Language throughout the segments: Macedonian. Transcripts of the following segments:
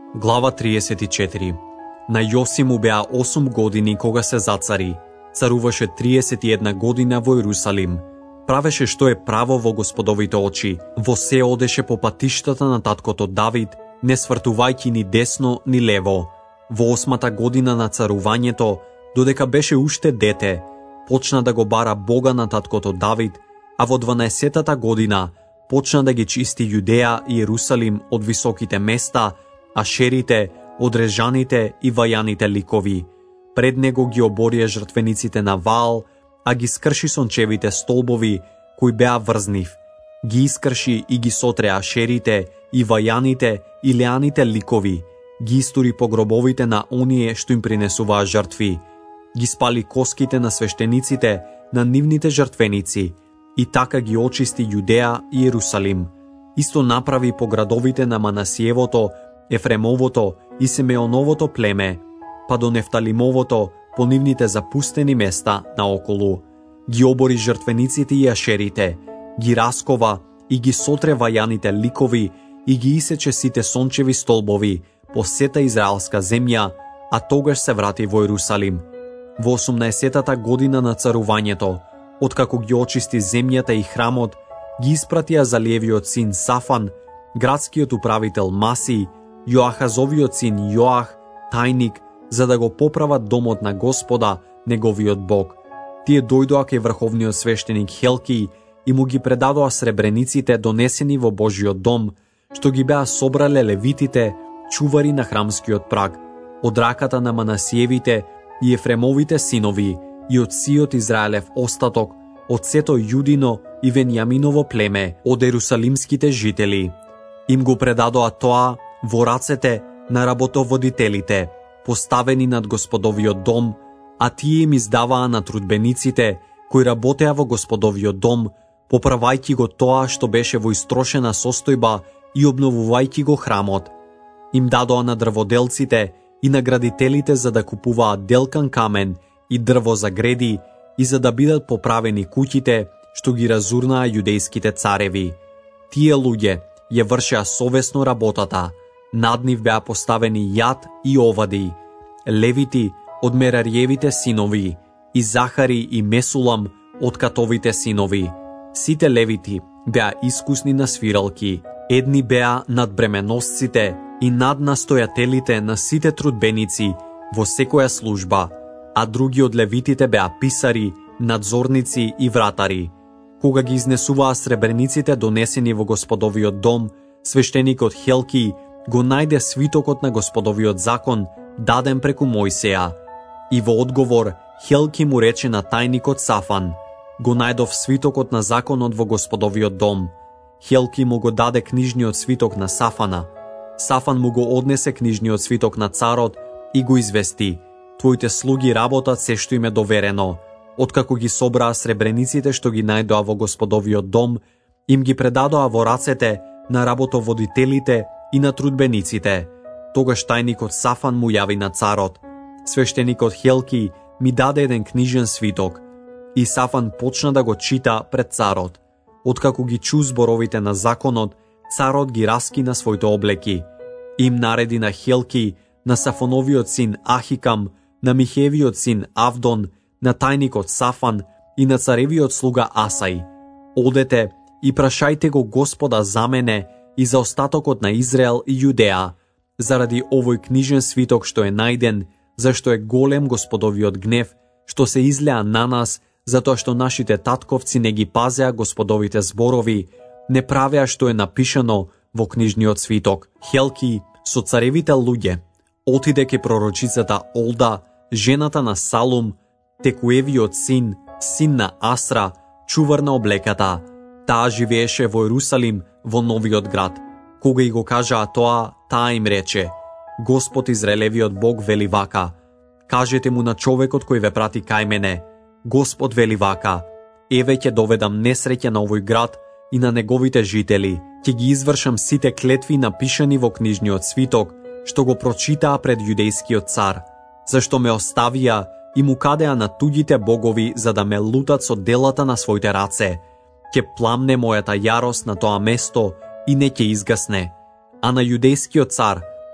Глава 34. На Јоси му беа 8 години кога се зацари. Царуваше 31 година во Јерусалим. Правеше што е право во Господовите очи. Во се одеше по патиштата на таткото Давид, не свртувајќи ни десно ни лево. Во 8-та година на царувањето, додека беше уште дете, почна да го бара Бога на таткото Давид, а во 12-та година почна да ги чисти Јудеја и Јерусалим од високите места, ашерите, одрежаните и вајаните ликови. Пред него ги оборија жртвениците на Ваал, а ги скрши сончевите столбови, кои беа врзнив. Ги искрши и ги сотре ашерите, и вајаните, и леаните ликови. Ги истури по гробовите на оние што им принесуваа жртви. Ги спали коските на свештениците, на нивните жртвеници, и така ги очисти Јудеја и Јерусалим. Исто направи по градовите на Манасиевото, Ефремовото и Симеоновото племе, па до Нефталимовото, по нивните запустени места наоколу. Ги обори жртвениците и ашерите, ги раскова и ги сотре вајаните ликови и ги исече сите сончеви столбови по сета израелска земја, а тогаш се врати во Јерусалим. Во 18-та година на царувањето, откако ги очисти земјата и храмот, ги испратија Залиевиот син Сафан, градскиот управител Маси, Јоахазовиот син Јоах, тајник, за да го поправат домот на Господа, неговиот Бог. Тие дојдоа кај врховниот свештеник Хелки и му ги предадоа сребрениците донесени во Божиот дом, што ги беа собрале левитите, чувари на храмскиот праг, од раката на Манасиевите и Ефремовите синови и од сиот Израелев остаток, од сето Јудино и Венијаминово племе, од ерусалимските жители. Им го предадоа тоа во рацете на работоводителите, поставени над Господовиот дом, а тие им издаваа на трудбениците кои работеа во Господовиот дом, поправајќи го тоа што беше во истрошена состојба и обновувајќи го храмот. Им дадоа на дрводелците и на градителите за да купуваат делкан камен и дрво за греди и за да бидат поправени куќите што ги разурнаа јудејските цареви. Тие луѓе ја вршеа совесно работата. Над нив беа поставени Јад и Овади, левити од Мерариевите синови, и Захари и Месулам од Катовите синови. Сите левити беа искусни на свиралки. Едни беа над бременосците и над настојателите на сите трудбеници во секоја служба, а други од левитите беа писари, надзорници и вратари. Кога ги изнесуваа сребрениците донесени во Господовиот дом, свештеникот Хелки го најде свитокот на Господовиот закон, даден преку Мојсеја. И во одговор, Хелки му рече на тајникот Сафан: го најдов свитокот на законот во Господовиот дом. Хелки му го даде книжниот свиток на Сафана. Сафан му го однесе книжниот свиток на царот и го извести: твоите слуги работат се што им е доверено. Откако ги собраа сребрениците што ги најдоа во Господовиот дом, им ги предадоа во рацете на работоводителите и на трудбениците. Тогаш тајникот Сафан му јави на царот: свештеникот Хелки ми даде еден книжен свиток. И Сафан почна да го чита пред царот. Откако ги чу зборовите на законот, царот ги раскина своите облеки. Им нареди на Хелки, на Сафоновиот син Ахикам, на Михевиот син Авдон, на тајникот Сафан и на царевиот слуга Асај: одете и прашајте го Господа за мене и за остатокот на Израел и Јудеја, заради овој книжен свиток што е најден, зашто е голем Господовиот гнев, што се излеа на нас, затоа што нашите татковци не ги пазеа Господовите зборови, не правеа што е напишано во книжниот свиток. Хелки со царевите луѓе отиде ке пророчицата Олда, жената на Салум, Текуевиот син, син на Асра, чувар на облеката. Таа живееше во Јерусалим, во новиот град. Кога и го кажаа тоа, таа им рече: Господ Израелевиот Бог вели вака: кажете му на човекот кој ве прати кај мене, Господ вели вака: еве ќе доведам несреќа на овој град и на неговите жители, ќе ги извршам сите клетви напишани во книжниот свиток, што го прочитаа пред јудејскиот цар, зашто ме оставија и му кадеа на туѓите богови за да ме лутат со делата на своите раце. Ќе пламне мојата јарост на тоа место и не ќе изгасне. А на јудејскиот цар,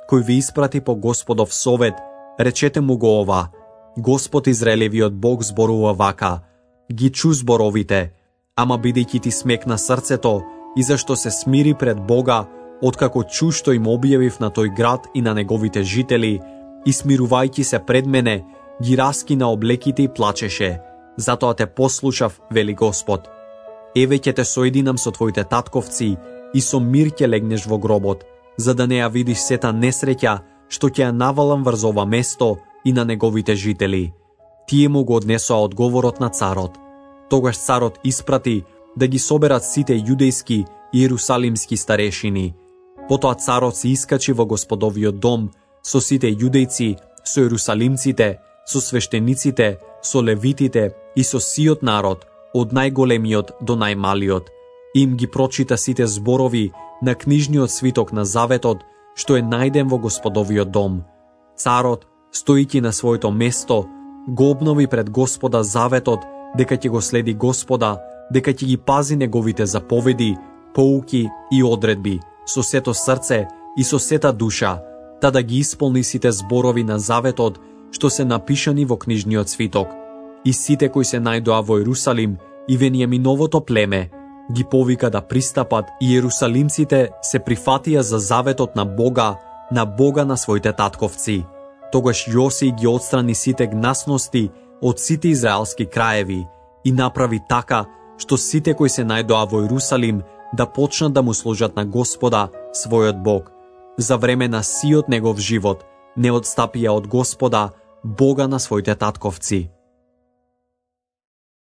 кој ви испрати по Господов совет, речете му го ова: Господ Израелевиот Бог зборува вака: ги чу зборовите, ама бидејќи ти смекна срцето и зашто се смири пред Бога, откако чу што им објавив на тој град и на неговите жители, и смирувајќи се пред мене, ги раскина облеките и плачеше. Затоа те послушав, вели Господ. Еве ќе те соединам со твоите татковци и со мир ќе легнеш во гробот, за да не ја видиш сета несреќа што ќе ја навалам врз ова место и на неговите жители. Тие му го однесоа одговорот на царот. Тогаш царот испрати да ги соберат сите јудејски и јерусалимски старешини. Потоа царот се искачи во Господовиот дом со сите јудејци, со јерусалимците, со свештениците, со левитите и со сиот народ, од најголемиот до најмалиот. Им ги прочита сите зборови на книжниот свиток на заветот, што е најден во Господовиот дом. Царот, стојќи на своето место, го обнови пред Господа заветот, дека ќе го следи Господа, дека ќе ги пази неговите заповеди, поуки и одредби, со сето срце и со сета душа, та да ги исполни сите зборови на заветот, што се напишани во книжниот свиток. И сите кои се најдоа во Јерусалим и Венијаминовото племе, ги повика да пристапат, и јерусалимците се прифатија за заветот на Бога на своите татковци. Тогаш Јосија ги отстрани сите гнасности од сите израелски краеви и направи така што сите кои се најдоа во Јерусалим да почнат да му служат на Господа, својот Бог. За време на сиот негов живот не одстапија од Господа, Бога на своите татковци.